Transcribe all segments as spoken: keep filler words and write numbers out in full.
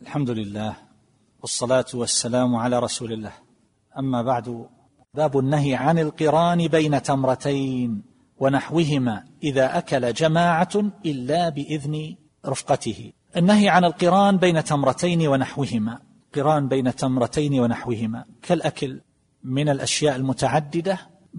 الحمد لله والصلاة والسلام على رسول الله. أما بعد، باب النهي عن القران بين تمرتين ونحوهما إذا أكل جماعة إلا بإذن رفقته. النهي عن القران بين تمرتين ونحوهما، قران بين تمرتين ونحوهما كالأكل من الأشياء المتعددة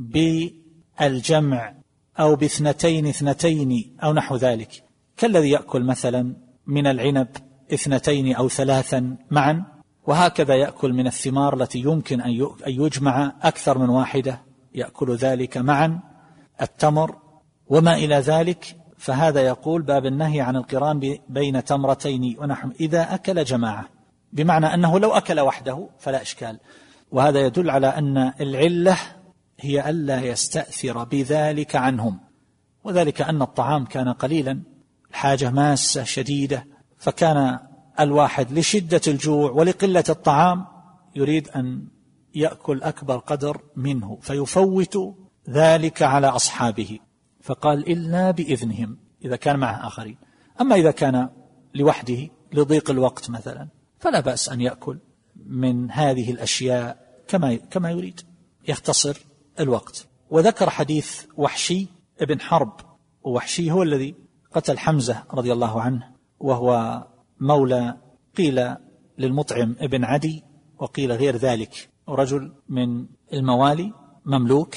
بالجمع أو باثنتين اثنتين أو نحو ذلك، كالذي يأكل مثلا من العنب اثنتين أو ثلاثا معا، وهكذا يأكل من الثمار التي يمكن أن يجمع أكثر من واحدة، يأكل ذلك معا، التمر وما إلى ذلك. فهذا يقول باب النهي عن القران بين تمرتين ونحو إذا أكل جماعة، بمعنى أنه لو أكل وحده فلا إشكال. وهذا يدل على أن العلة هي ألا يستأثر بذلك عنهم، وذلك أن الطعام كان قليلا، الحاجة ماسة شديدة، فكان الواحد لشدة الجوع ولقلة الطعام يريد أن يأكل أكبر قدر منه فيفوت ذلك على أصحابه، فقال إلا بإذنهم إذا كان معه آخرين. أما إذا كان لوحده لضيق الوقت مثلا فلا بأس أن يأكل من هذه الأشياء كما كما يريد، يختصر الوقت. وذكر حديث وحشي ابن حرب، ووحشي هو الذي قتل حمزة رضي الله عنه، وهو مولى قيل للمطعم ابن عدي وقيل غير ذلك، رجل من الموالي مملوك،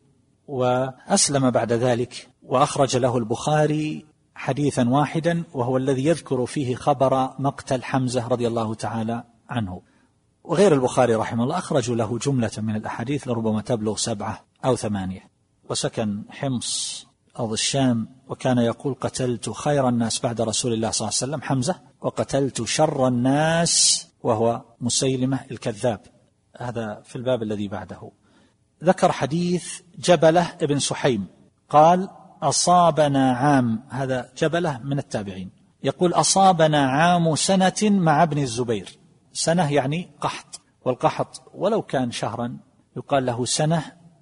وأسلم بعد ذلك، وأخرج له البخاري حديثا واحدا وهو الذي يذكر فيه خبر مقتل حمزة رضي الله تعالى عنه. وغير البخاري رحمه الله أخرجوا له جملة من الأحاديث لربما تبلغ سبعة أو ثمانية. وسكن حمص أرض الشام، وكان يقول قتلت خير الناس بعد رسول الله صلى الله عليه وسلم حمزة، وقتلت شر الناس وهو مسيلمة الكذاب. هذا في الباب الذي بعده. ذكر حديث جبلة ابن سحيم قال أصابنا عام، هذا جبلة من التابعين، يقول أصابنا عام سنة مع ابن الزبير. سنة يعني قحط، والقحط ولو كان شهرا يقال له سنة،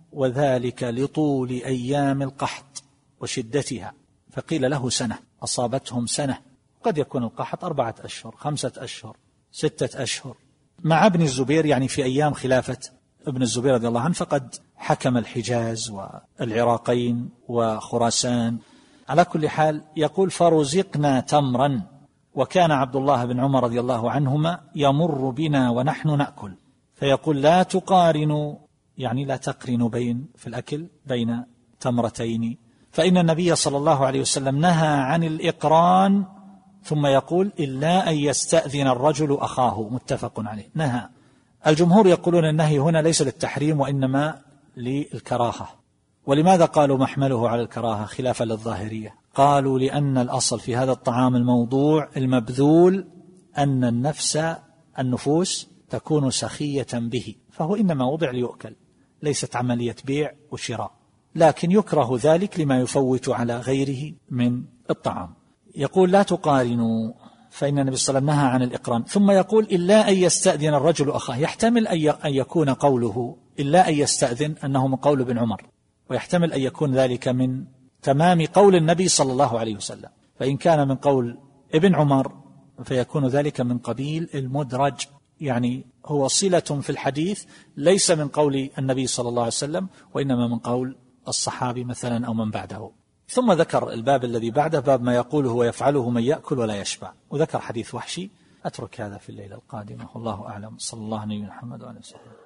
وذلك لطول أيام القحط وشدتها، فقيل له سنة، أصابتهم سنة. قد يكون القحط أربعة أشهر، خمسة أشهر، ستة أشهر. مع ابن الزبير يعني في أيام خلافة ابن الزبير رضي الله عنه، فقد حكم الحجاز والعراقين وخراسان. على كل حال يقول فرزقنا تمرا، وكان عبد الله بن عمر رضي الله عنهما يمر بنا ونحن نأكل، فيقول لا تقارنوا، يعني لا تقرنوا بين في الأكل بين تمرتين، فإن النبي صلى الله عليه وسلم نهى عن الإقران، ثم يقول إلا أن يستأذن الرجل أخاه، متفق عليه. نهى. الجمهور يقولون النهي هنا ليس للتحريم وإنما للكراهة. ولماذا قالوا محمله على الكراهة خلافا للظاهرية؟ قالوا لأن الأصل في هذا الطعام الموضوع المبذول أن النفس النفوس تكون سخية به، فهو إنما وضع ليؤكل، ليست عملية بيع وشراء، لكن يكره ذلك لما يفوت على غيره من الطعام. يقول لا تقارنوا، فإن النبي صلى الله عليه وسلم نهى عن الإقران. ثم يقول إلا أن يستأذن الرجل أخاه، يحتمل أن يكون قوله إلا أن يستأذن أنه من قول ابن عمر، ويحتمل أن يكون ذلك من تمام قول النبي صلى الله عليه وسلم، فإن كان من قول ابن عمر فيكون ذلك من قبيل المدرج، يعني هو صلة في الحديث ليس من قول النبي صلى الله عليه وسلم وإنما من قول الصحابي مثلا أو من بعده. ثم ذكر الباب الذي بعده، باب ما يقوله ويفعله من يأكل ولا يشبع، وذكر حديث وحشي. أترك هذا في الليلة القادمة، والله أعلم. صلى الله عليه محمد وعلى آله وسلم.